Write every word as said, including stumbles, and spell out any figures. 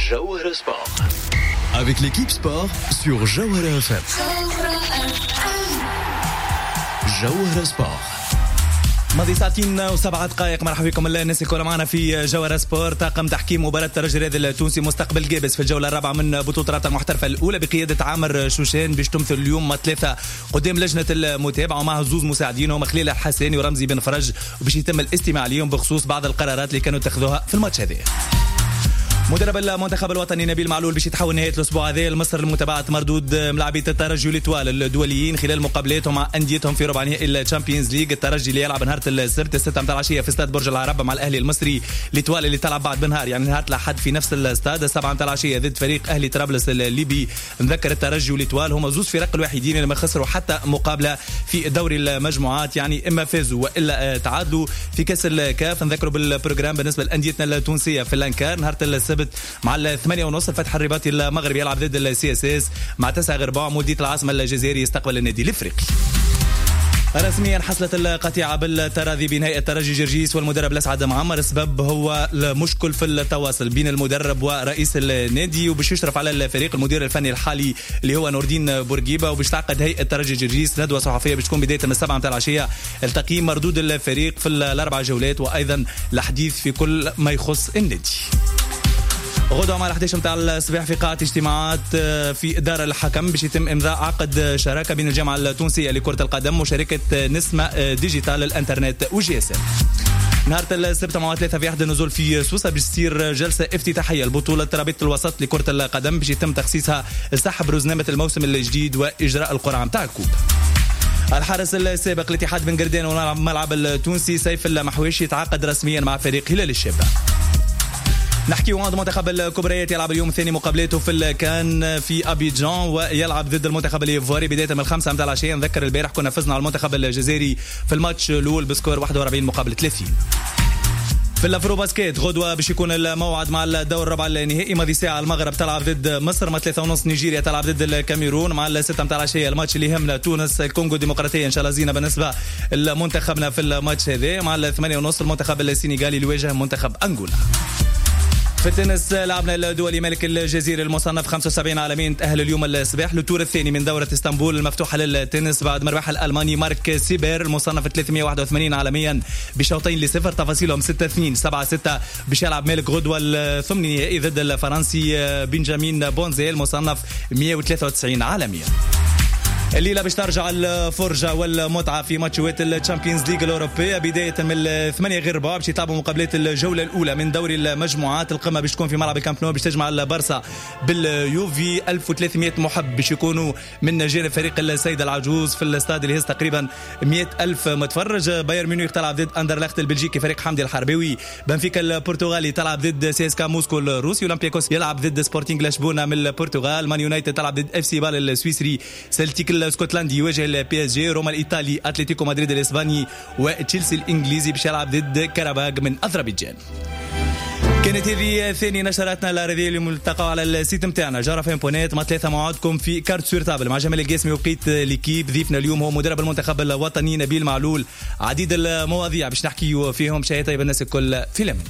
Jawahara Sport. Avec l'équipe sport sur Jawahara F M. Jawahara Sport. ماضي ساعتين وسبعة دقائق. مرحبا بكم الناس الكل معنا في جوهرة سبورت. طاقم تحكيم مباراة الترجي الرياضي التونسي مستقبل جابس في الجولة الرابعة من بطولة الرابطة المحترفة الأولى بقيادة عامر شوشان باش تمثل اليوم ثلاثة قدام لجنة المتابعة ومعها زوز مساعدين هما خليل الحساني ورمزي بن فرج وباش يتم الاستماع اليوم بخصوص بعض القرارات اللي كانوا اتخذوها في الماتش هذا. مدرب المنتخب الوطني نبيل معلول باش يتحول نهاية الأسبوع هذا لمصر لمتابعة مردود ملاعبية الترجي والإيطوال الدوليين خلال مقابلاتهم مع أنديتهم في ربع نهائي الشامبيونز ليج. الترجي اللي يلعب نهار السبت الستة متاع العشية في استاد برج العرب مع الأهلي المصري. الإيطوال اللي تلعب بعد بنهار يعني نهار الأحد في نفس الاستاد السبعة متاع العشية ضد فريق أهلي طرابلس الليبي. نذكر الترجي والإيطوال هما زوز فرق الوحيدين اللي ما خسروا حتى مقابلة في دوري المجموعات يعني إما فازوا وإلا تعادلوا في كأس الكاف. نذكروا بالبروجرام بالنسبة لأنديتنا التونسية في الأنكار نهار السبت مع ثمانية ونص الفتح الرباطي المغربي يلعب ضد السي اس اس مع تسعة غير ربع مولودية العاصمة الجزائري يستقبل النادي الافريقي. رسميا حصلت القطيعة بالتراضي بنهاية الترجي جرجيس والمدرب الأسعد معمر. السبب هو المشكل في التواصل بين المدرب ورئيس النادي وباش يشرف على الفريق المدير الفني الحالي اللي هو نور الدين بورقيبة وباش تعقد هيئة الترجي جرجيس ندوة صحفية باش تكون بداية من السبعة متاع العشية التقييم مردود الفريق في الأربع جولات وأيضا الحديث في كل ما يخص النادي. غدوة مع الحديث متاع الصباح في قاعة اجتماعات في دار الحكم باش يتم إمضاء عقد شراكة بين الجامعة التونسية لكرة القدم وشركة نسمة ديجيتال الانترنت وجي اس ام. نهار السبت مع ثلاثة في أحد النزول في سوسة باش تصير جلسة افتتاحية لبطولة رابطة الوسط لكرة القدم باش يتم تخصيصها لسحب رزنامة الموسم الجديد وإجراء القرعة متاع الكوب. الحارس السابق الاتحاد بن قردان والملعب التونسي سيف المحويشي يتعاقد رسميا مع فريق هلال الشابة. نحكي عن منتخب الكبريات يلعب اليوم الثاني مقابلته في الكان في أبيجان ويلعب ضد المنتخب الإيفواري بداية من الخمسة متاع العشية. نذكر البارح كنا فزنا على المنتخب الجزائري في الماتش الأول بسكور واحد وأربعين مقابل ثلاثين. في الافرو باسكيت غدوة باش يكون الموعد مع الدور الربع النهائي. ماضي ساعة المغرب تلعب ضد مصر مع ثلاثة ونص نيجيريا تلعب ضد الكاميرون مع الستة متاع العشية. الماتش اللي يهمنا تونس الكونغو الديمقراطية إن شاء الله زينة بالنسبة لمنتخبنا في الماتش هذا مع الثمانية ونص المنتخب السنغالي اللي يواجه منتخب أنغولا. في التنس لعبنا الدولي ملك الجزيرة المصنف خمسة وسبعين عالميا تأهل اليوم الصباح للتور الثاني من دورة اسطنبول المفتوحة للتنس بعد مربح الألماني مارك سيبر المصنف ثلاثمائة وواحد وثمانين عالميا بشوطين لصفر تفاصيلهم ستة اثنين سبعة ستة. باش يلعب مالك غدوة الثمن نهائي ضد الفرنسي بنجامين بونزي المصنف مئة وثلاثة وتسعين عالميا. الليلة باش ترجع الفرجة والمتعة في ماتشات الشامبيونز ليج الأوروبية بداية من الثمانية غير ربع باش يتلعبوا مقابلات الجولة الأولى من دوري المجموعات. القمة باش تكون في ملعب الكامب نو باش تجمع البارسا باليوفي. ألف وثلاثمائة محب باش يكونوا من جانب فريق السيدة العجوز في الاستاد اللي هز تقريبا مئة ألف متفرج. بايرن ميونخ تلعب ضد أندرلخت البلجيكي فريق حمدي الحرباوي. بنفيكا البرتغالي تلعب ضد سي اس كا موسكو الروسي. أولمبياكوس يلعب ضد سبورتينغ لشبونة من البرتغال. مان يونايتد تلعب ضد اف سي بال السويسري. سلتيك الاسكتلندي يواجه البي اس جي. روما الايطالي اتلتيكو مدريد الاسباني وتشيلسي الانجليزي باش يلعب ضد كاراباغ من اذربيجان. كانت هذه ثاني نشراتنا الرياضية اللي ملتقى على السيت متاعنا جارة فين بونات مع ثلاثة موعدكم في كارت سورتابل مع جمال القاسمي وبقيت ليكيب. ضيفنا اليوم هو مدرب المنتخب الوطني نبيل معلول. عديد المواضيع باش نحكي فيهم. شيء طيب الناس الكل في لمن.